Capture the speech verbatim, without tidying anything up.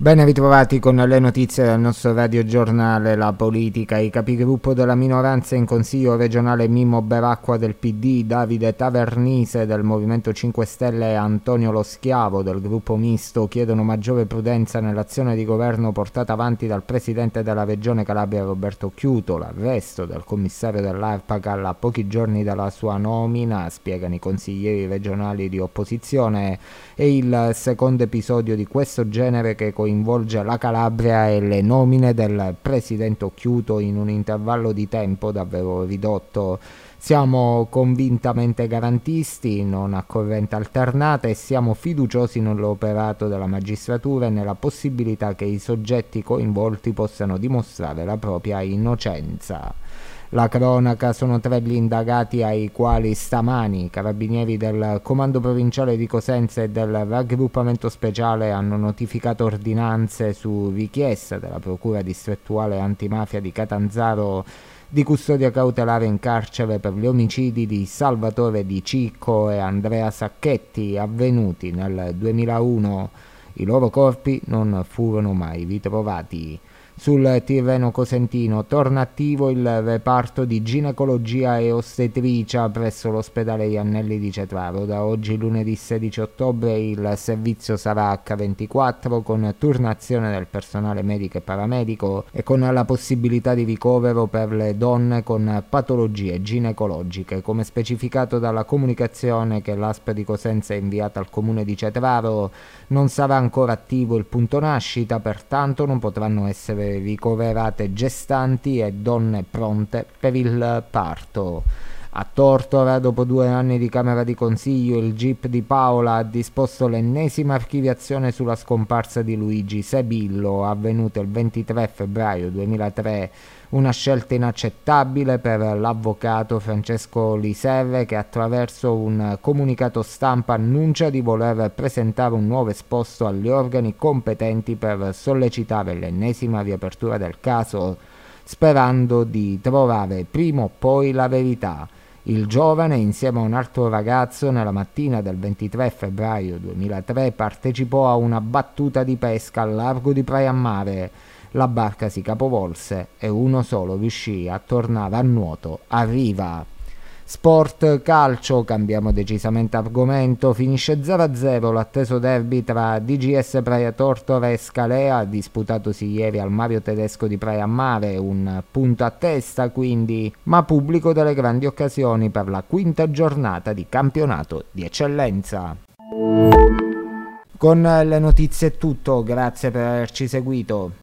Ben ritrovati con le notizie del nostro radiogiornale La Politica. I capigruppo della minoranza in Consiglio regionale Mimmo Beracqua del P D, Davide Tavernise del Movimento cinque Stelle e Antonio Lo Schiavo del gruppo misto chiedono maggiore prudenza nell'azione di governo portata avanti dal presidente della regione Calabria Roberto Chiuto. L'arresto del commissario dell'Arpacal a pochi giorni dalla sua nomina, spiegano i consiglieri regionali di opposizione, è il secondo episodio di questo genere che coinvolge la Calabria e le nomine del presidente Chiuto in un intervallo di tempo davvero ridotto. Siamo convintamente garantisti, non a corrente alternata, e siamo fiduciosi nell'operato della magistratura e nella possibilità che i soggetti coinvolti possano dimostrare la propria innocenza. La cronaca: sono tre gli indagati ai quali stamani i carabinieri del Comando Provinciale di Cosenza e del Raggruppamento Speciale hanno notificato ordinanze su richiesta della Procura Distrettuale Antimafia di Catanzaro di custodia cautelare in carcere per gli omicidi di Salvatore Di Cicco e Andrea Sacchetti avvenuti nel duemilauno. I loro corpi non furono mai ritrovati. Sul Tirreno cosentino torna attivo il reparto di ginecologia e ostetricia presso l'ospedale Iannelli di Cetraro. Da oggi, lunedì sedici ottobre, il servizio sarà acca ventiquattro con turnazione del personale medico e paramedico e con la possibilità di ricovero per le donne con patologie ginecologiche. Come specificato dalla comunicazione che l'A S P di Cosenza ha inviata al comune di Cetraro, non sarà ancora attivo il punto nascita, pertanto non potranno essere ricoverate gestanti e donne pronte per il parto. A Tortora, dopo due anni di Camera di Consiglio, il G I P di Paola ha disposto l'ennesima archiviazione sulla scomparsa di Luigi Sebillo, avvenuta il ventitré febbraio duemilatré. Una scelta inaccettabile per l'avvocato Francesco Liserre, che attraverso un comunicato stampa annuncia di voler presentare un nuovo esposto agli organi competenti per sollecitare l'ennesima riapertura del caso, sperando di trovare prima o poi la verità. Il giovane, insieme a un altro ragazzo, nella mattina del ventitré febbraio duemilatré partecipò a una battuta di pesca al largo di Praia a Mare. La barca si capovolse e uno solo riuscì a tornare a nuoto a riva. Sport calcio, cambiamo decisamente argomento. Finisce zero a zero l'atteso derby tra D G S Praia Tortora e Scalea, disputatosi ieri al Mario Tedesco di Praia a Mare, un punto a testa quindi, ma pubblico delle grandi occasioni per la quinta giornata di campionato di eccellenza. Con le notizie è tutto, grazie per averci seguito.